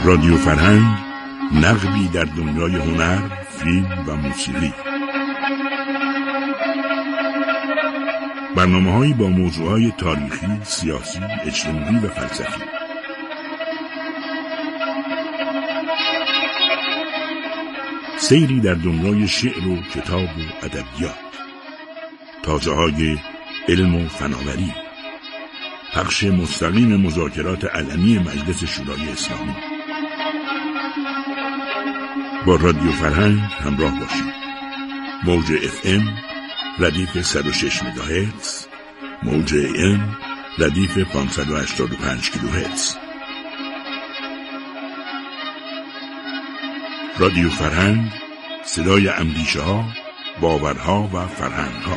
رادیو فرهنگ، نقبی در دنیای هنر، فیلم و موسیقی. برنامه‌هایی با موضوعات تاریخی، سیاسی، اجتماعی و فلسفی. سیری در دنیای شعر و کتاب و ادبیات. تازه‌های علم و فناوری. پخش مستقیم مذاکرات علنی مجلس شورای اسلامی. با رادیو فرهنگ همراه باشید. موج FM ردیف 106 مگاهرتز، موج AM ردیف 585 کیلوهرتز. رادیو فرهنگ، صدای اندیشه ها، باورها و فرهنگ ها.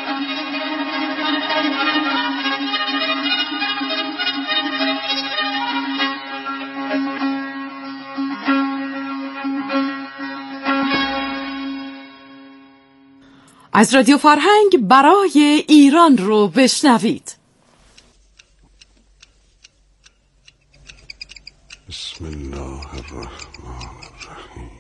از رادیو فرهنگ برای ایران رو بشنوید. بسم الله الرحمن الرحیم.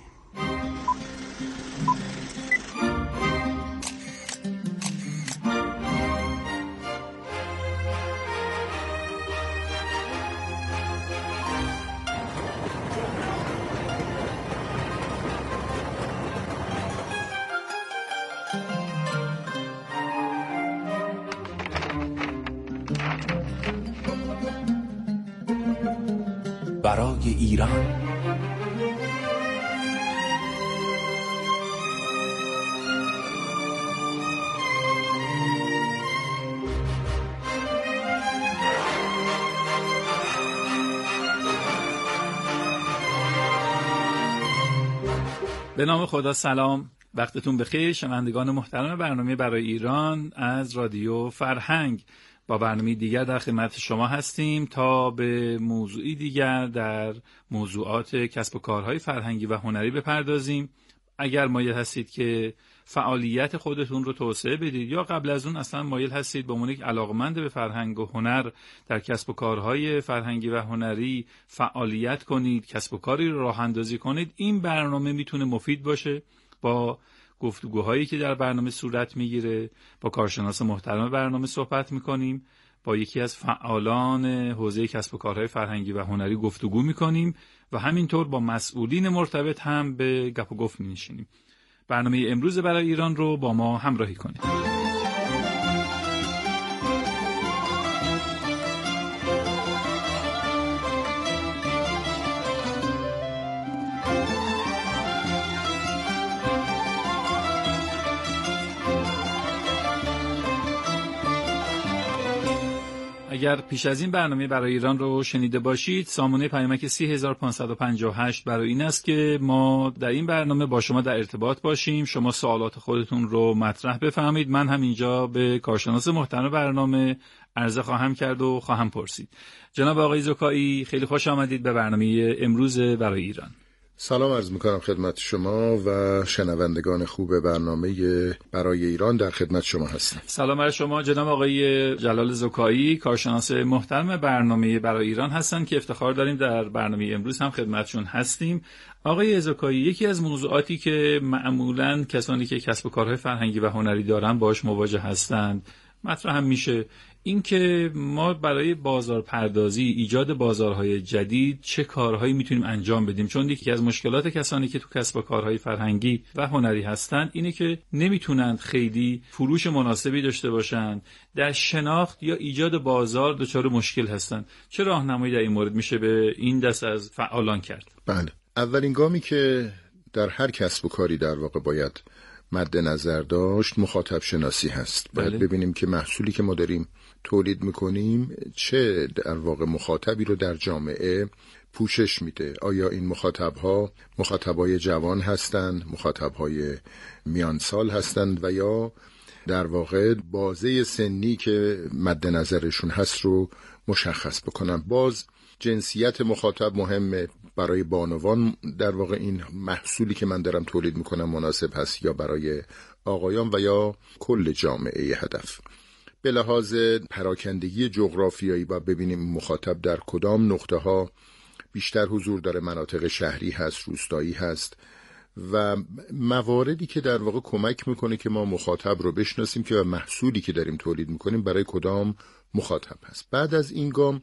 برای ایران. به نام خدا. سلام، وقتتون بخیر شنوندگان محترم برنامه برای ایران از رادیو فرهنگ. با برنامه دیگر در خدمت شما هستیم تا به موضوعی دیگر در موضوعات کسب و کارهای فرهنگی و هنری بپردازیم. اگر مایل هستید که فعالیت خودتون رو توسعه بدید یا قبل از اون اصلا مایل هستید به عنوان یک علاقمند به فرهنگ و هنر در کسب و کارهای فرهنگی و هنری فعالیت کنید، کسب و کاری رو راه اندازی کنید، این برنامه میتونه مفید باشه. با گفتگوهایی که در برنامه صورت میگیره با کارشناس محترم برنامه صحبت میکنیم، با یکی از فعالان حوزه کسب و کارهای فرهنگی و هنری گفتگو میکنیم و همینطور با مسئولین مرتبط هم به گپ و گفت می‌نشینیم. برنامه امروز برای ایران رو با ما همراهی کنید. اگر پیش از این برنامه برای ایران رو شنیده باشید، سامانه پیامک 30558 برای این است که ما در این برنامه با شما در ارتباط باشیم، شما سوالات خودتون رو مطرح بفرمایید، من هم اینجا به کارشناس محترم برنامه عرضه خواهم کرد و خواهم پرسید. جناب آقای زکایی، خیلی خوش آمدید به برنامه امروز برای ایران. سلام عرض میکنم خدمت شما و شنوندگان خوب برنامه برای ایران. در خدمت شما هستم. سلام بر شما جناب آقای جلال زکایی، کارشناس محترم برنامه برای ایران هستن که افتخار داریم در برنامه امروز هم خدمتشون هستیم. آقای زکایی، یکی از موضوعاتی که معمولاً کسانی که کسب و کارهای فرهنگی و هنری دارن باهاش مواجه هستند مطرح هم میشه این که ما برای بازار پردازی، ایجاد بازارهای جدید چه کارهایی میتونیم انجام بدیم، چون یکی از مشکلات کسانی که تو کسب و کارهای فرهنگی و هنری هستند اینه که نمیتونند خیلی فروش مناسبی داشته باشند، در شناخت یا ایجاد بازار دچار مشکل هستند. چه راهنمایی در این مورد میشه به این دست از فعالان کرد؟ بله، اولین گامی که در هر کسب و کاری در واقع باید مد نظر داشت مخاطب شناسی هست. باید ببینیم که محصولی که ما داریم تولید میکنیم چه در واقع مخاطبی رو در جامعه پوشش میده. آیا این مخاطبای جوان هستند، مخاطبای میانسال هستند و یا در واقع بازه سنی که مد نظرشون هست رو مشخص بکنن. باز جنسیت مخاطب مهمه. برای بانوان در واقع این محصولی که من دارم تولید میکنم مناسب هست یا برای آقایان و یا کل جامعه هدف. به لحاظ پراکندگی جغرافیایی باید ببینیم مخاطب در کدام نقطه ها بیشتر حضور داره، مناطق شهری هست، روستایی هست و مواردی که در واقع کمک میکنه که ما مخاطب رو بشناسیم که محصولی که داریم تولید میکنیم برای کدام مخاطب هست. بعد از این گام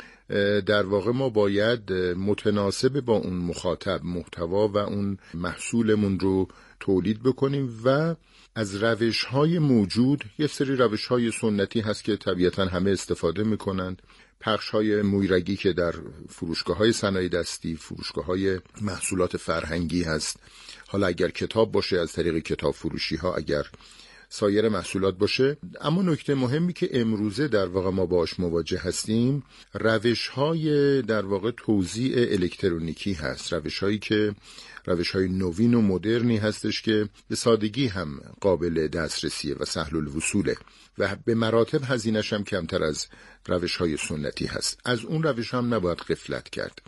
در واقع ما باید متناسب با اون مخاطب محتوا و اون محصولمون رو تولید بکنیم و از روش‌های موجود، یه سری روش‌های سنتی هست که طبیعتاً همه استفاده میکنند، پخش‌های مویرگی که در فروشگاه‌های صنایع دستی، فروشگاه‌های محصولات فرهنگی هست، حالا اگر کتاب باشه از طریق کتاب فروشی‌ها، اگر سایر محصولات باشه. اما نکته مهمی که امروزه در واقع ما باهاش مواجه هستیم، روش‌های در واقع توزیع الکترونیکی هست، روش‌های نوین و مدرنی هستش که به سادگی هم قابل دسترسیه و سهل الوصوله و به مراتب هزینه‌ش هم کمتر از روش‌های سنتی هست. از اون روش هم نباید غفلت کرد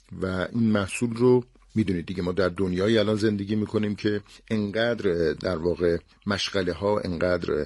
و این محصول رو میدونید دیگه، ما در دنیای الان زندگی میکنیم که انقدر در واقع مشغله ها، انقدر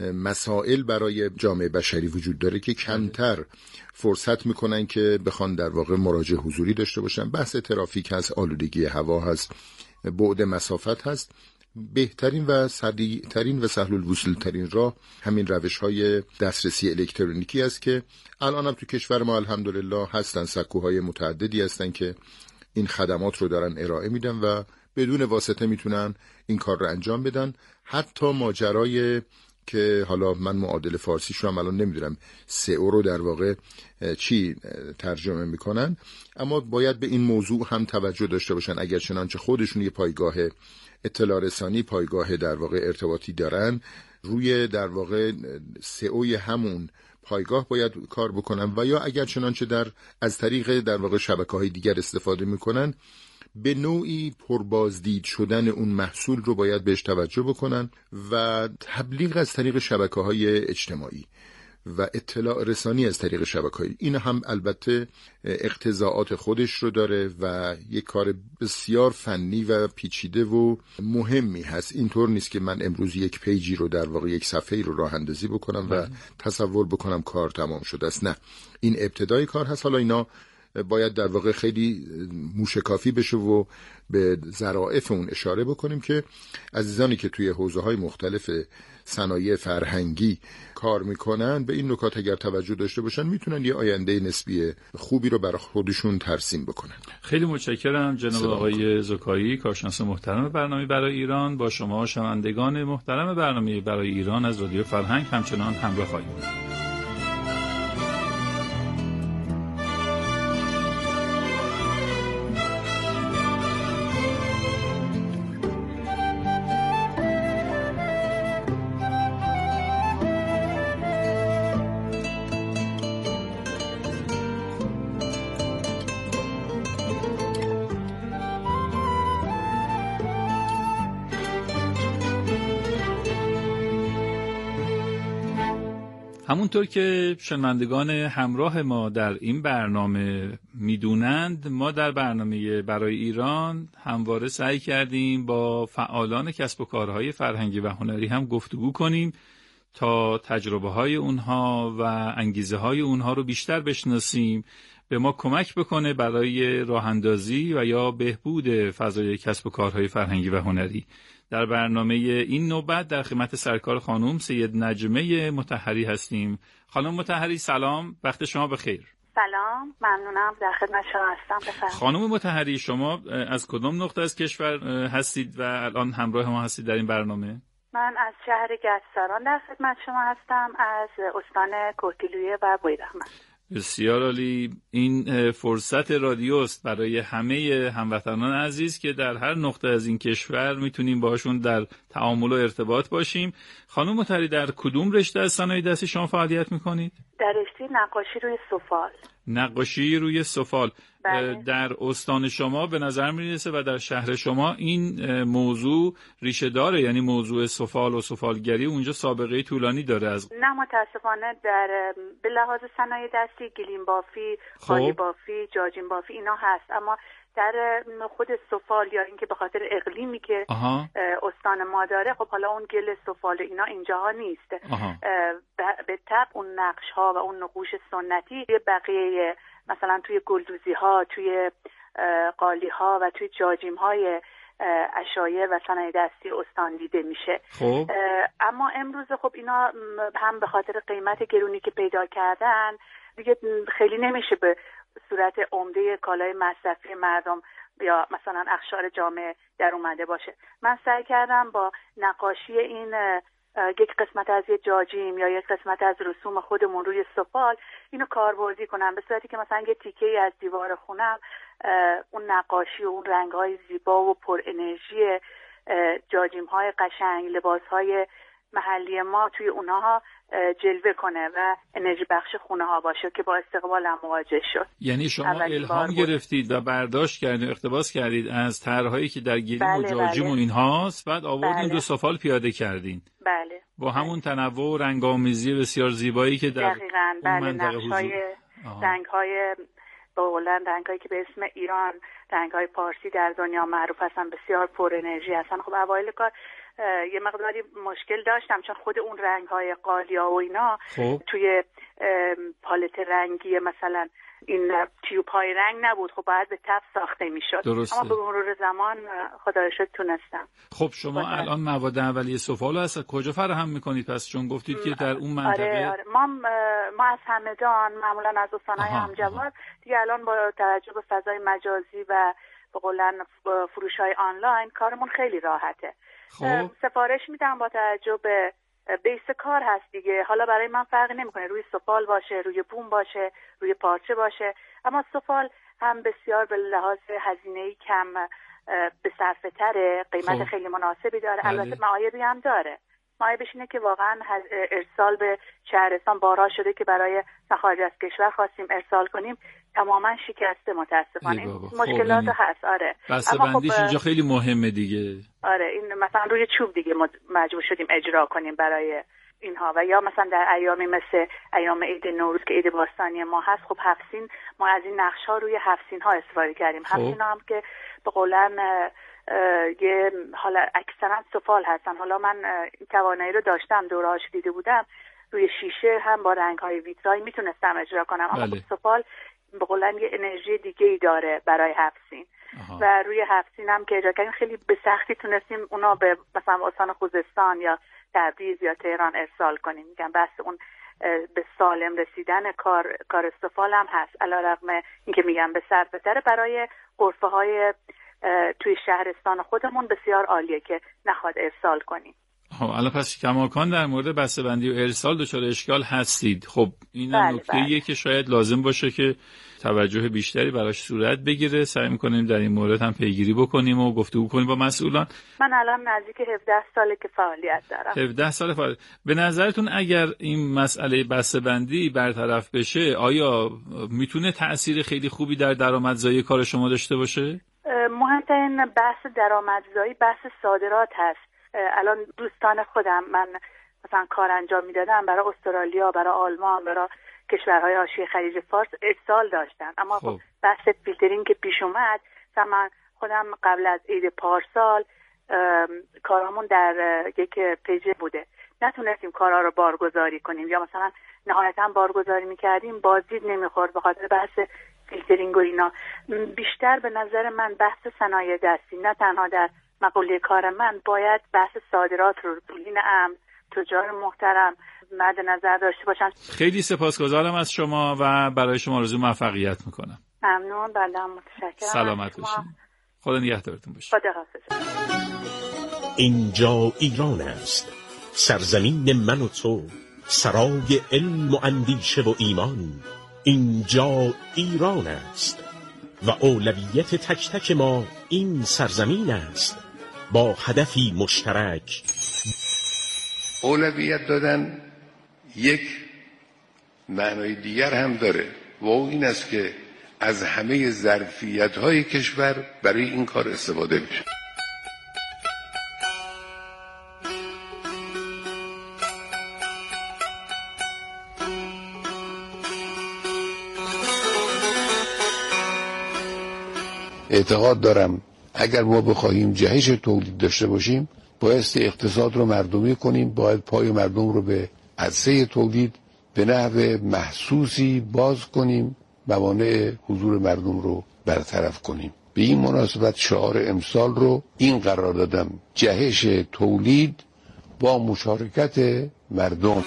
مسائل برای جامعه بشری وجود داره که کمتر فرصت میکنن که بخوان در واقع مراجع حضوری داشته باشن. بحث ترافیک هست، آلودگی هوا هست، بعد مسافت هست. بهترین و سریعترین و سهل الوصول ترین راه همین روش‌های دسترسی الکترونیکی است که الان هم تو کشور ما الحمدلله هستن، سکوهای متعددی هستن که این خدمات رو دارن ارائه میدن و بدون واسطه میتونن این کار رو انجام بدن. حتی ماجرای که حالا من معادل فارسیش رو هم الان نمیدونم، سئو رو در واقع چی ترجمه میکنن، اما باید به این موضوع هم توجه داشته باشن. اگر چنانچه خودشون یه پایگاه اطلاع رسانی، پایگاه در واقع ارتباطی دارن، روی در واقع سئوی همون پایگاه باید کار بکنن و یا اگر چنانچه از طریق در واقع شبکه‌های دیگر استفاده میکنن، به نوعی پربازدید شدن اون محصول رو باید بهش توجه بکنن و تبلیغ از طریق شبکه‌های اجتماعی و اطلاع رسانی از طریق شبکه‌های، این هم البته اقتضاعات خودش رو داره و یک کار بسیار فنی و پیچیده و مهمی هست. اینطور نیست که من امروز یک پیجی رو در واقع یک صفحه‌ای رو راه اندازی بکنم و تصور بکنم کار تمام شده است. نه، این ابتدای کار هست. حالا اینا باید در واقع خیلی موشکافی بشه و به ظرافت اون اشاره بکنیم که عزیزانی که توی حوزه‌های مختلف صنایع فرهنگی کار میکنن به این نکات اگر توجه داشته باشن میتونن یه آینده نسبی خوبی رو برای خودشون ترسیم بکنن. خیلی متشکرم جناب آقای زکایی، کارشناس محترم برنامه برای ایران. با شما شنوندگان محترم برنامه برای ایران از رادیو فرهنگ همچنان همراه خواهیم بود. همونطور که شنوندگان همراه ما در این برنامه میدونند، ما در برنامه برای ایران همواره سعی کردیم با فعالان کسب و کارهای فرهنگی و هنری هم گفتگو کنیم تا تجربه های اونها و انگیزه های اونها رو بیشتر بشناسیم، به ما کمک بکنه برای راه اندازی و یا بهبود فضای کسب و کارهای فرهنگی و هنری. در برنامه این نوبت در خدمت سرکار خانم سید نجمه مطهری هستیم. خانم مطهری سلام، وقت شما بخیر. سلام، ممنونم، در خدمت شما هستم. بفرمایید. خانم مطهری، شما از کدام نقطه از کشور هستید و الان همراه ما هستید در این برنامه؟ من از شهر گچساران در خدمت شما هستم، از استان کوهگیلویه و بویراحمد. بسیار عالی. این فرصت رادیوست برای همه هموطنان عزیز که در هر نقطه از این کشور میتونیم باشون در تعامل و ارتباط باشیم. خانم مطهری، در کدوم رشته از صنایع دستی شما فعالیت میکنید؟ در رشته نقاشی روی سفال. نقاشی روی سفال. بله. در استان شما به نظر میرسه و در شهر شما این موضوع ریشه داره، یعنی موضوع سفال و سفالگری اونجا سابقه طولانی داره. نه متاسفانه به لحاظ صنایع دستی گلیم بافی، خالی بافی، جاجین بافی اینا هست، اما در خود سفال یا اینکه به خاطر اقلیمی که استان ما داره، خب حالا اون گل سفال اینا اینجاها نیست. به طبع اون نقش ها و اون نقوش سنتی توی بقیه، مثلا توی گلدوزی ها، توی قالی ها و توی جاجیم های عشایر و صنایع دستی استان دیده میشه. خب اما امروز خب اینا هم به خاطر قیمت گرونی که پیدا کردن دیگه خیلی نمیشه به صورت عمده کالای مصرفی مردم یا مثلا اقشار جامعه در اومده باشه. من سعی کردم با نقاشی این یک قسمت از یه جاجیم یا یک قسمت از رسوم خودمون روی سفال اینو کاربردی کنم، به صورتی که مثلا یه تیکه‌ای از دیوار خونم اون نقاشی و اون رنگ‌های زیبا و پر انرژی جاجیم‌های قشنگ، لباس‌های محلی ما توی اونها جلوه کنه و انرژی بخش خونه ها باشه که با استقبال هم مواجه شد. یعنی شما الهام گرفتید و برداشت کردید و اقتباس کردید از طرح‌هایی که در گلیم و جاجیم و اینهاست، بعد آوردین رو سفال پیاده کردین. بله. با همون تنوع و رنگ‌آمیزی بسیار زیبایی که در اون منطقه حضور. رنگ‌های بولند، رنگ‌هایی که به اسم ایران، رنگ‌های پارسی در دنیا معروف هستن، بسیار پر انرژی هستن. خب اوایل کار یه مقداری مشکل داشتم چون خود اون رنگ‌های قالیا و اینا توی پالت رنگی مثلا این تیوب‌های رنگ نبود، خب باید به تب ساخته میشد. اما به مرور زمان خدا رو شکر تونستم. خب شما الان مواد اولیه سفال هست کجا فراهم میکنید پس؟ چون گفتید که در اون منطقه آره. ما از همدان معمولا از استان‌های همجواد دیگه الان با توجه به فضای مجازی و به قولن فروش‌های آنلاین کارمون خیلی راحته. خب سفارش میدم با توجه به بیس کار هست دیگه. حالا برای من فرقی نمیکنه روی سفال باشه، روی بوم باشه، روی پارچه باشه، اما سفال هم بسیار به لحاظ هزینه‌ای کم به صرفه تره، قیمت خیلی مناسبی داره. البته معایبی هم داره. معایبش اینه که واقعا ارسال به شهرستان بارها شده که برای خارج از کشور خواستیم ارسال کنیم تماما شکسته متاسفانه. این مشکلات هست. آره. بسته بندیش اینجا خیلی مهمه دیگه. آره این مثلا روی چوب دیگه مجبور شدیم اجرا کنیم برای اینها. و یا مثلا در ایامی مثل ایام عید نوروز که عید باستانی ما هست، خب هفسین ما از این نقش ها روی هفسین ها استفاده کردیم. هفسین ها هم که به قولن یه حالا اکثرا سفال هستن. حالا من این توانایی رو داشتم، دورهاش دیده بودم، روی شیشه هم با رنگ های ویترایی میتونستم اجرا کنم. اما سفال به قولن یه انرژی دیگه ای داره برای هفسین. و روی هفسین هم که اجرا کردیم خیلی به سختی تونستیم اونا به مثلا استان خوزستان یا تبریز یا تهران ارسال کنیم. میگم بس اون به سالم رسیدن کار سفال هم هست، علیرغم اینکه میگم به صرفه تره، برای غرفه های توی شهرستان خودمون بسیار عالیه که نخواد ارسال کنیم. الان پس کماکان در مورد بسته‌بندی و ارسال دچار اشکال هستید. خب این نکته‌ایه که شاید لازم باشه که توجه بیشتری براش صورت بگیره. سعی می‌کنیم در این مورد هم پیگیری بکنیم و گفتگو کنیم با مسئولان. من الان نزدیک 17 ساله که فعالیت دارم. 17 سال فعالیت. به نظرتون اگر این مسئله بسته‌بندی برطرف بشه آیا میتونه تأثیر خیلی خوبی در درآمدزایی کار شما داشته باشه؟ مهمترین بحث درآمدزایی بحث صادرات هست. الان دوستان خودم من مثلا کار انجام میدادم برای استرالیا، برای آلمان، برای کشورهای حاشیه خلیج فارس ارسال داشتن. اما خب بحث فیلترینگ که پیش اومد، مثلا من خودم قبل از عید پارسال کارامون در یک پیج بوده، نتونستیم کارا رو بارگذاری کنیم یا مثلا نهایتا بارگذاری میکردیم بازدید نمیخورد به خاطر بحث فیلترینگ و اینا. بیشتر به نظر من بحث صنایع دستی نه تنها در مقوله کار من باید بحث صادرات رو مسئولین امن، تجار محترم مد نظر داشته باشن. خیلی سپاسگزارم از شما و برای شما آرزوی موفقیت میکنم. ممنون. بله متشکرم. سلامت باشین. خدا نگهدارتون باشه. خدا حافظ. اینجا ایران است، سرزمین من و تو، سرای علم و اندیشه و ایمان. اینجا ایران است و اولویت تک تک ما این سرزمین است با هدفی مشترک. اولویت دادن یک معنای دیگر هم داره و اون این است که از همه ظرفیت‌های کشور برای این کار استفاده بشه. اعتقاد دارم اگر ما بخواهیم جهش تولید داشته باشیم بایستی اقتصاد رو مردمی کنیم، باید پای مردم رو به عرصه تولید به نحو محسوسی باز کنیم، موانع حضور مردم رو برطرف کنیم. به این مناسبت شعار امسال رو این قرار دادم: جهش تولید با مشارکت مردم.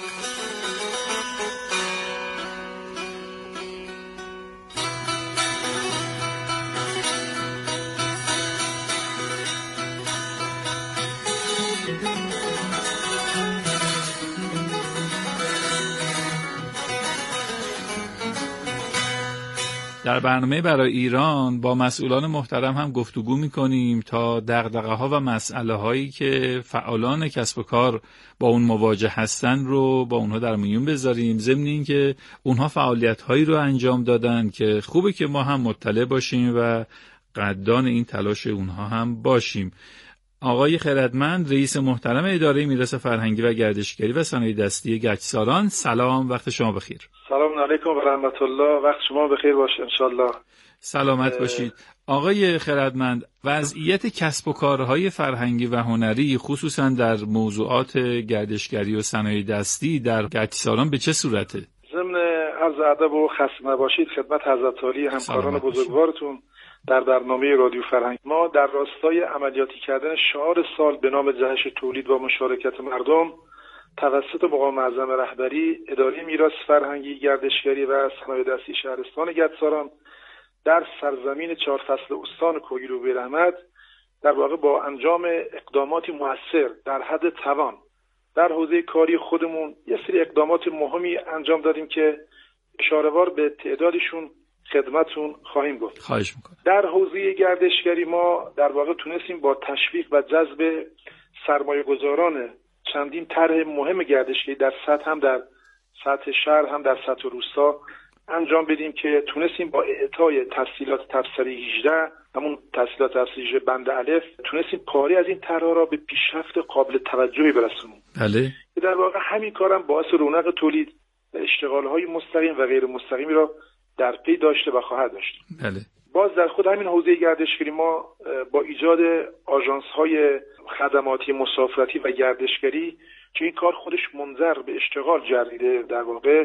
در برنامه برای ایران با مسئولان محترم هم گفتگو می‌کنیم تا دغدغه‌ها و مسئله‌هایی که فعالان کسب و کار با اون مواجه هستن رو با اونها در میون بذاریم، ضمن اینکه اونها فعالیت‌هایی رو انجام دادن که خوبه که ما هم مطلع باشیم و قدردان این تلاش اونها هم باشیم. آقای خردمند، رئیس محترم اداره میراث فرهنگی و گردشگری و صنایع دستی گچساران، سلام، وقت شما بخیر. سلام علیکم و رحمت الله، وقت شما بخیر باشه انشالله. سلامت باشید. آقای خردمند، وضعیت کسب و کارهای فرهنگی و هنری خصوصا در موضوعات گردشگری و صنایع دستی در گچساران به چه صورته؟ ضمن عرض ادب و خسته نباشید خدمت حضرت عالی همکاران بزرگوارتون در برنامه رادیو فرهنگ. ما در راستای عملیاتی کردن شعار سال به نام جهش تولید و مشارکت مردم توسط مقام معظم رهبری اداره میراث فرهنگی، گردشگری و صنایع دستی شهرستان گچساران در سرزمین 4 فصل استان کوهگیر و بیرحمت در واقع با انجام اقداماتی مؤثر در حد توان در حوزه کاری خودمون یه سری اقدامات مهمی انجام دادیم که اشاره‌وار به تعدادشون خدمتون خواهیم گفت. خواهش میکنم. در حوزه گردشگری ما در واقع تونستیم با تشویق و جذب سرمایه‌گذاران چندین طرح مهم گردشگری در سطح هم در سطح شهر هم در سطح روستا انجام بدیم که تونستیم با اعطای تسهیلات تبصره 18 همون تسهیلات تبصره 18 بند الف تونستیم پاره از این طرح‌ها را به پیشرفت قابل توجهی برسونیم. بله. که در واقع همین کارم باعث رونق تولید و اشتغال‌های مستقیم و غیر مستقیمی را در پی داشته و خواهد داشت. بله. باز در خود همین حوزه گردشگری ما با ایجاد آژانس‌های خدماتی مسافرتی و گردشگری که این کار خودش منظر به اشتغال جریده، در واقع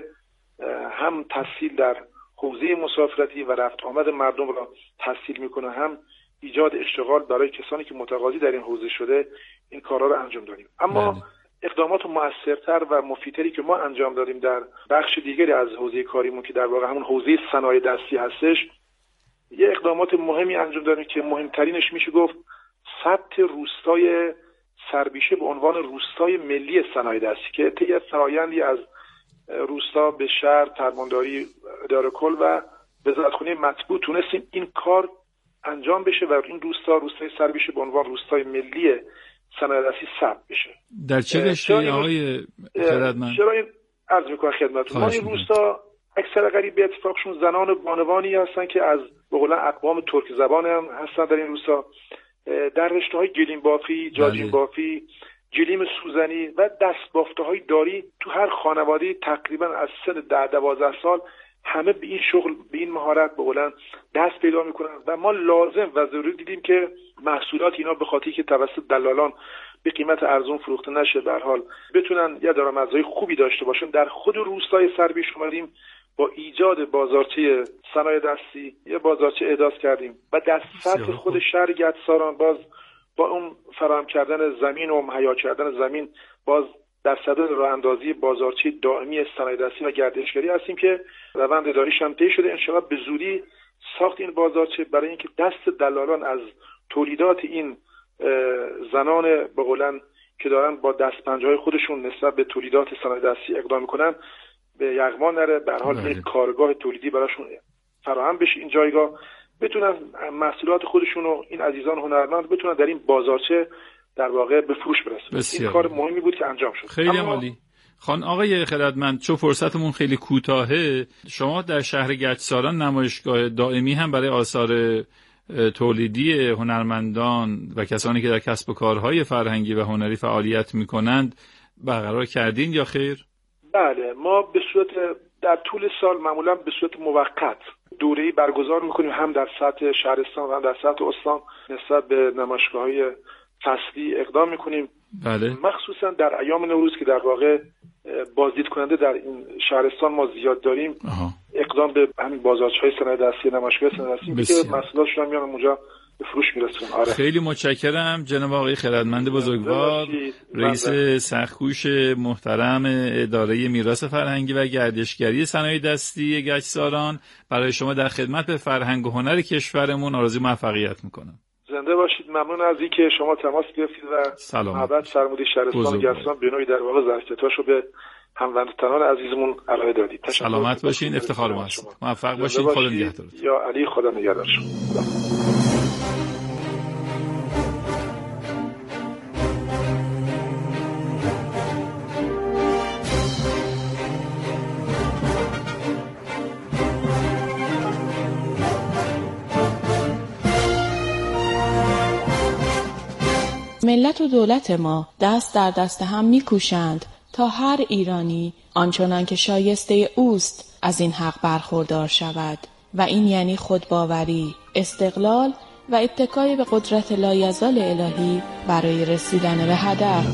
هم تسهیل در حوزه مسافرتی و رفت آمد مردم را تسهیل میکنه، هم ایجاد اشتغال برای کسانی که متقاضی در این حوزه شده این کارا را انجام دادیم. اما بله. اقدامات موثرتر و مفیدتری که ما انجام دادیم در بخش دیگری از حوزه کاریمون که در واقع همون حوزه صنایع دستی هستش، یه اقدامات مهمی انجام دادیم که مهمترینش میشه گفت ثبت روستای سربیشه به عنوان روستای ملی صنایع دستی که طی فرآیندی از روستا به شهر، فرمانداری، اداره کل و وزارتخانه مطبوع تونستیم این کار انجام بشه و این روستای سربیشه به عنوان روستای ملی صنایع دستی ثبت بشه. در چه رشته‌ای آقای خردمند؟ چرا این عرض می‌کنم خدمتتون، ما این روستا اکثر غریب به اتفاقشون زنان بانوانی هستن که از به قول اقوام ترک زبان هم هستن در این روستا، در رشته‌های گلیم بافی، جاجین بافی، گلیم سوزنی و دستبافته‌های داری تو هر خانواده تقریبا از سن 10-12 سال همه به این شغل، به این مهارت به قولن دست پیدا میکنن و ما لازم و ضروری دیدیم که محصولات اینا به خاطری که توسط دلالان به قیمت ارزون فروخته نشه، به هر حال بتونن یه درآمدزایی خوبی داشته باشن. در خود روستای سربیش اومدیم با ایجاد بازارچه صنایع دستی یه بازارچه احداث کردیم و در سطح خود شهر گچساران باز با اون فراهم کردن زمین و مهیا کردن زمین باز در صدد راه اندازی بازارچه دائمی صنایع دستی و گردشگری هستیم که روند اداریش هم طی شده. انشاءالله به زودی ساخت این بازارچه برای اینکه دست دلالان از تولیدات این زنان به قولن که دارن با دست پنجه‌های خودشون نسبت به تولیدات صنایع دستی اقدام میکنن به یغما نره، به هر حال یک کارگاه تولیدی براشون فراهم بشه، این جایگاه بتونن محصولات خودشون و این عزیزان هنرمند بتونن در این بازارچه در واقع به فروش برسن. این کار مهمی بود که انجام شد. خیلی عالی. خان آقای خردمند، چون فرصتمون خیلی کوتاهه، شما در شهر گچساران نمایشگاه دائمی هم برای آثار تولیدی هنرمندان و کسانی که در کسب و کارهای فرهنگی و هنری فعالیت میکنند برقرار کردین یا خیر؟ بله، ما به صورت در طول سال معمولا به صورت موقت دوره‌ای برگزار میکنیم، هم در سطح شهرستان و هم در سطح استان نسبت به نمایشگاه‌های فصلی اقدام میکنیم. بله. مخصوصا در ایام نوروز که در واقع بازدید کننده در این شهرستان ما زیاد داریم، اقدام به همین بازارچه‌های صنایع دستی، نمایشگاه صنایع دستی که محصولاتشون هم میان اونجا به فروش میرسون. آره. خیلی متشکرم جناب آقای خردمند بزرگوار، رئیس سخت‌کوش محترم اداره میراث فرهنگی و گردشگری صنایع دستی گچساران. برای شما در خدمت به فرهنگ و هنر کشورمون آرزوی موفقیت میکنم. زنده باشید. ممنون از اینکه شما تماس گرفتید و محبت فرمودید شهرستان گچساران به نوعی در واقع ظرفیتاشو به هموطنان عزیزمون ارائه دادید. سلامت باشین، افتخار ما است. موفق باشید. خدا نگهدارتون. یا علی، خدا نگهدار شما. ملت و دولت ما دست در دست هم می‌کوشند تا هر ایرانی آنچنان که شایسته اوست از این حق برخوردار شود و این یعنی خودباوری، استقلال و اتکای به قدرت لایزال الهی برای رسیدن به هدف.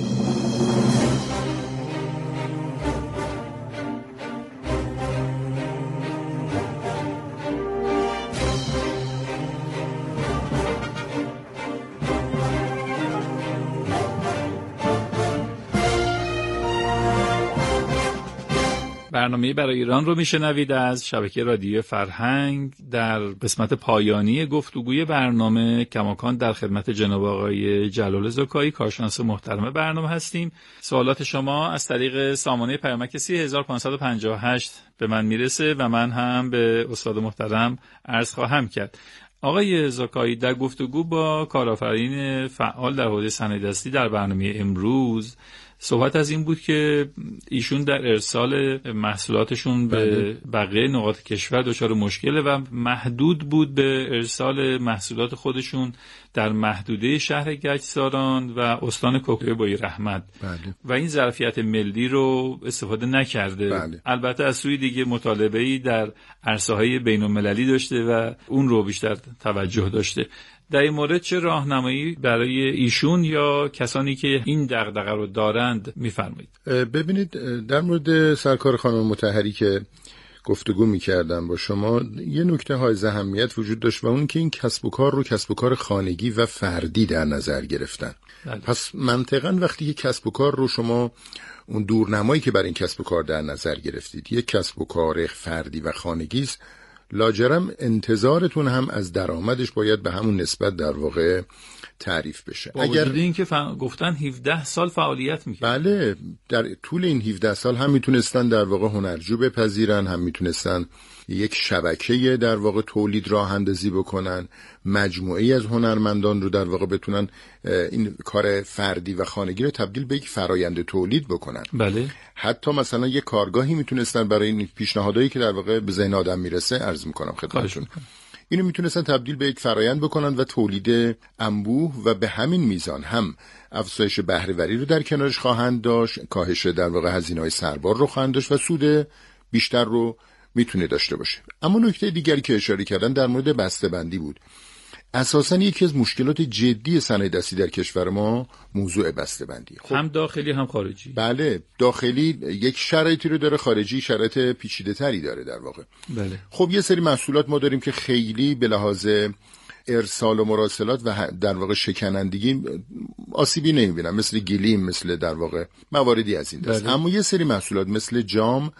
برنامه برای ایران رو میشنوید از شبکه رادیو فرهنگ. در قسمت پایانی گفتگوی برنامه کماکان در خدمت جناب آقای جلال زکایی، کارشناس محترم برنامه هستیم. سوالات شما از طریق سامانه پیامک 3558 به من میرسه و من هم به استاد محترم عرض خواهم کرد. آقای زکایی، در گفتگو با کارآفرین فعال در حوزه صنایع دستی در برنامه امروز صحبت از این بود که ایشون در ارسال محصولاتشون به بقیه نقاط کشور دچار مشکله و محدود بود به ارسال محصولات خودشون در محدوده شهر گچساران و استان کوکبه رحمت. بله. و این ظرفیت ملی رو استفاده نکرده. بله. البته از سوی دیگه مطالبه‌ای در عرصه‌های بین‌المللی داشته و اون رو بیشتر توجه داشته. در این مورد چه راهنمایی برای ایشون یا کسانی که این دغدغه رو دارند می‌فرمایید؟ ببینید، در مورد سرکار خانم مطهری که گفتگو می‌کردم با شما، یه نکته حائز اهمیت وجود داشت و اون که این کسب و کار رو کسب و کار خانگی و فردی در نظر گرفتن. بله. پس منطقاً وقتی یک کسب و کار رو شما اون دورنمایی که برای این کسب و کار در نظر گرفتید یک کسب و کار فردی و خانگی است، لاجرم انتظارتون هم از درآمدش باید به همون نسبت در واقع تعریف بشه. با وجود این که گفتن 17 سال فعالیت میکنن. بله، در طول این 17 سال هم میتونستن در واقع هنرجو بپذیرن، هم میتونستن یک شبکه در واقع تولید راه اندازی بکنن، مجموعه‌ای از هنرمندان رو در واقع بتونن این کار فردی و خانگی رو تبدیل به یک فرایند تولید بکنن. بله. حتی مثلا یک کارگاهی میتونستن برای این پیشنهادایی که در واقع به ذهن آدم میرسه عرض میکنم خدمتتون، اینو میتونستن تبدیل به یک فرایند بکنن و تولید انبوه و به همین میزان هم افزایش بهره‌وری رو در کنارش خواهند داشت، کاهش در واقع هزینه‌های سربار رو خواهند داشت و سود بیشتر رو میتونه داشته باشه. اما نکته دیگری که اشاره کردن در مورد بسته‌بندی بود. اساساً یکی از مشکلات جدی صنایع دستی در کشور ما موضوع بسته‌بندی، خب هم داخلی هم خارجی. بله، داخلی یک شرایطی رو داره، خارجی شرایط پیچیده‌تری داره در واقع. بله. خب یه سری محصولات ما داریم که خیلی به لحاظ ارسال و مراسلات و در واقع شکنندگی آسیبی نمی‌بینن، مثل گلیم، مثل در واقع مواردی از این دست. اما یه سری محصولات مثل جام،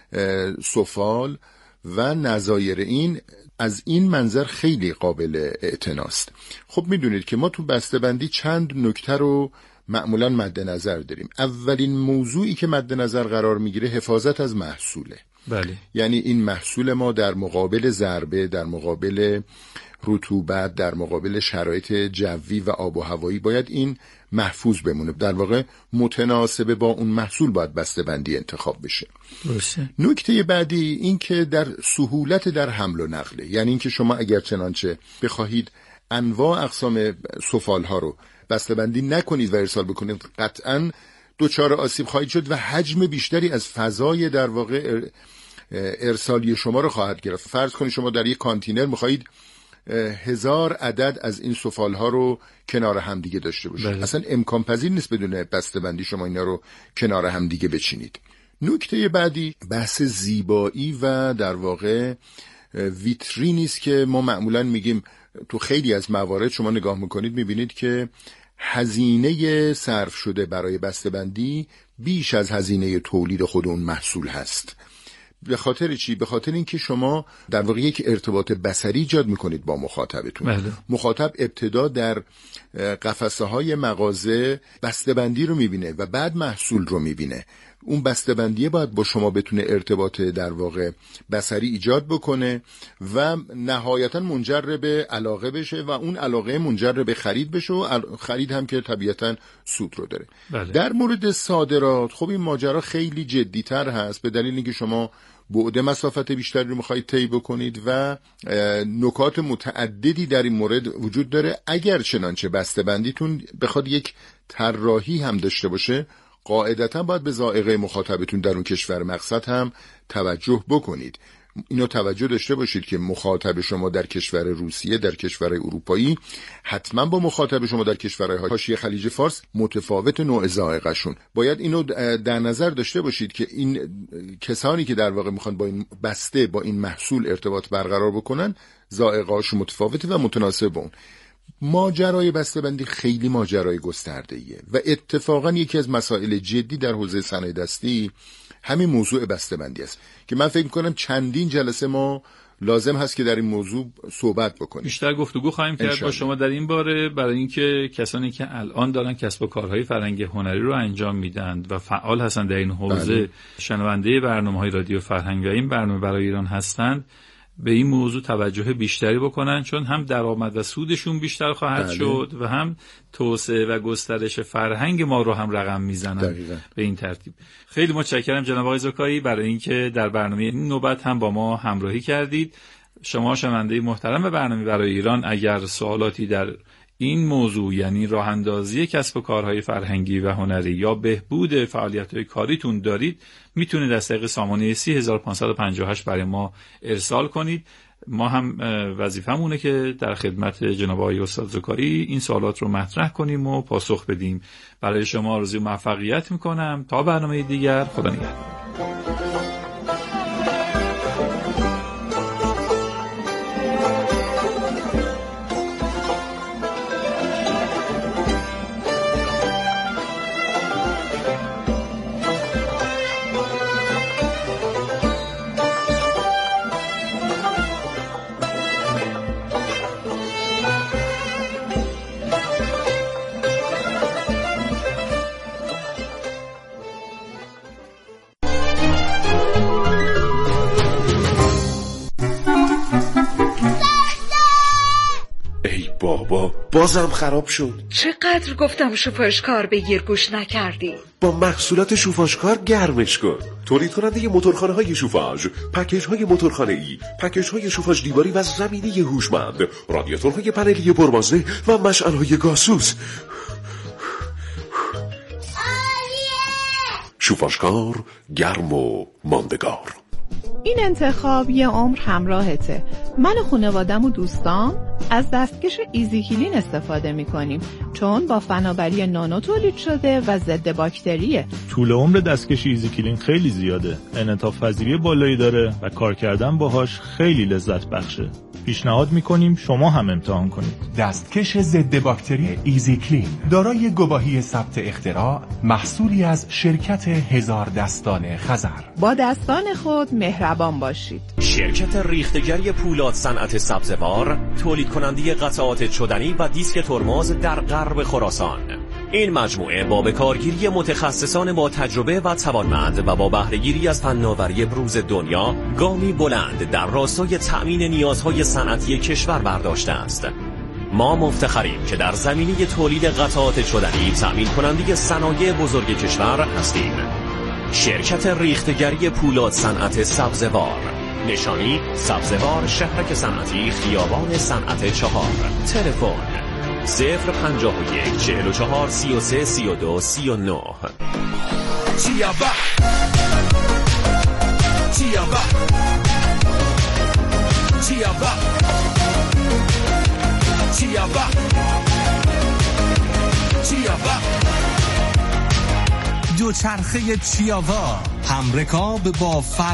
سفال و نظایر این از این منظر خیلی قابل اعتناست. خب میدونید که ما تو بسته‌بندی چند نکته رو معمولاً مد نظر داریم. اولین موضوعی که مد نظر قرار میگیره حفاظت از محصوله. بله. یعنی این محصول ما در مقابل ضربه، در مقابل رطوبت، در مقابل شرایط جوی و آب و هوایی باید این محفوظ بمونه. در واقع متناسب با اون محصول باید بسته‌بندی انتخاب بشه. درسته. نکته بعدی این که در سهولت در حمل و نقله، یعنی این که شما اگر چنانچه بخواهید انواع اقسام سفالها رو بسته‌بندی نکنید و ارسال بکنید، قطعاً دچار آسیب خواهید شد و حجم بیشتری از فضای در واقع ارسالی شما رو خواهد گرفت. فرض کنید شما در یک کانتینر می‌خواهید 1000 عدد از این سفالها رو کنار هم دیگه داشته باشید. اصلا امکان پذیر نیست بدون بسته‌بندی شما اینا رو کنار هم دیگه بچینید. نکته بعدی بحث زیبایی و در واقع ویترینی است که ما معمولا میگیم تو خیلی از موارد شما نگاه میکنید میبینید که هزینه صرف شده برای بسته‌بندی بیش از هزینه تولید خود اون محصول هست. به خاطر چی؟ به خاطر اینکه شما در واقع یک ارتباط بصری ایجاد میکنید با مخاطبتون. بله. مخاطب ابتدا در قفسه های مغازه بسته‌بندی رو میبینه و بعد محصول رو میبینه. اون بسته‌بندی باید با شما بتونه ارتباط در واقع بصری ایجاد بکنه و نهایتا منجر به علاقه بشه و اون علاقه منجر به خرید بشه و خرید هم که طبیعتا سود رو داره. بله. در مورد صادرات خب این ماجرا خیلی جدی‌تر هست به دلیل اینکه شما بعد مسافت بیشتری رو میخواید طی بکنید و نکات متعددی در این مورد وجود داره. اگر چنانچه بسته‌بندیتون بخواد یک طراحی هم داشته باشه قاعدتا باید به ذائقه مخاطبتون در اون کشور مقصد هم توجه بکنید. اینو توجه داشته باشید که مخاطب شما در کشور روسیه، در کشور اروپایی حتما با مخاطب شما در کشورهای حاشیه خلیج فارس متفاوت نوع ذائقه‌شون. باید اینو در نظر داشته باشید که این کسانی که در واقع میخوان با این بسته با این محصول ارتباط برقرار بکنن ذائقه‌هاشون متفاوته و متناسب با اون. ماجرای بسته‌بندی خیلی ماجرای گسترده‌ایه و اتفاقا یکی از مسائل جدی در حوزه صنایع دستی همین موضوع بسته‌بندی است که من فکر می‌کنم چندین جلسه ما لازم هست که در این موضوع صحبت بکنیم. بیشتر گفتگو خواهیم کرد با شما در این باره، برای اینکه کسانی که الان دارن کسب و کارهای فرهنگی هنری رو انجام میدن و فعال هستن در این حوزه، شنونده برنامه‌های رادیو فرهنگ و این برنامه برای ایران هستند، به این موضوع توجه بیشتری بکنن، چون هم درآمد و سودشون بیشتر خواهد شد و هم توسعه و گسترش فرهنگ ما رو هم رقم میزنن به این ترتیب. خیلی متشکرم جناب آقای زکایی برای اینکه در برنامه این نوبت هم با ما همراهی کردید. شما شنونده محترم برنامه برای ایران اگر سوالاتی در این موضوع یعنی راه اندازی کسب و کارهای فرهنگی و هنری یا بهبود فعالیت‌های کاریتون دارید، میتونید از طریق سامانه 30558 برای ما ارسال کنید. ما هم وظیفمونه که در خدمت جناب آقای استاد زکایی این سوالات رو مطرح کنیم و پاسخ بدیم. برای شما آرزوی موفقیت میکنم. تا برنامه دیگر، خدا نگهدار. بازم خراب شد. چقدر گفتم شوفاژکار بگیر گوش نکردی. با محصولات شوفاژکار گرمش کن. تولید کننده موتورخانه‌های شوفاژ، پکیج‌های موتورخانه‌ای، پکیج‌های شوفاژ دیواری و زمینی هوشمند، رادیاتورهای پنلی پربازه و مشعل‌های گازسوز. شوفاژکار گرم و ماندگار. این انتخاب یه عمر همراهته. من و خانوادم و دوستام از دستکش ایزیکلین استفاده میکنیم چون با فناوری نانو تولید شده و ضد باکتریه. طول عمر دستکش ایزیکلین خیلی زیاده، انعطاف پذیری بالایی داره و کار کردن باهاش خیلی لذت بخشه. پیشنهاد میکنیم شما هم امتحان کنید. دستکش ضد باکتری ایزیکلین دارای گواهی ثبت اختراع، محصولی از شرکت هزار دستان خزر. با دستان خود مهربان باشید. شرکت ریختگری پولاد صنعت سبزوار، تولید کننده قطعات چدنی و دیسک ترمز در غرب خراسان. این مجموعه با بکارگیری متخصصان با تجربه و توانمند و با بهره‌گیری از فناوری بروز دنیا گامی بلند در راستای تأمین نیازهای صنعتی کشور برداشته است. ما مفتخریم که در زمینه تولید قطعات چدنی تأمین کننده صنایع بزرگ کشور هستیم. شرکت ریختگری پولاد صنعت سبزوار، نشانی سبزوار شهرک صنعتی، خیابان صنعت 4. تلفن 051 44 33 32 39. دوچرخه چیاوا، همرکاب با